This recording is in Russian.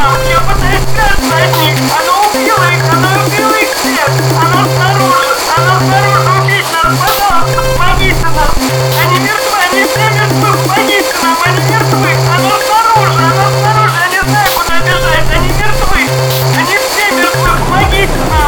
нам! Я пытаюсь спрятаться от них! Оно убило их! Оно убило их всех! Оно снаружи! Оно снаружи! Убить нас! Пожалуйста! Помогите нам! Они мертвы! Они все мертвы! Помогите нам! Они мертвы! Оно снаружи! Оно снаружи! Я не знаю, куда бежать! Они мертвы! Они все мертвы! Помогите нам!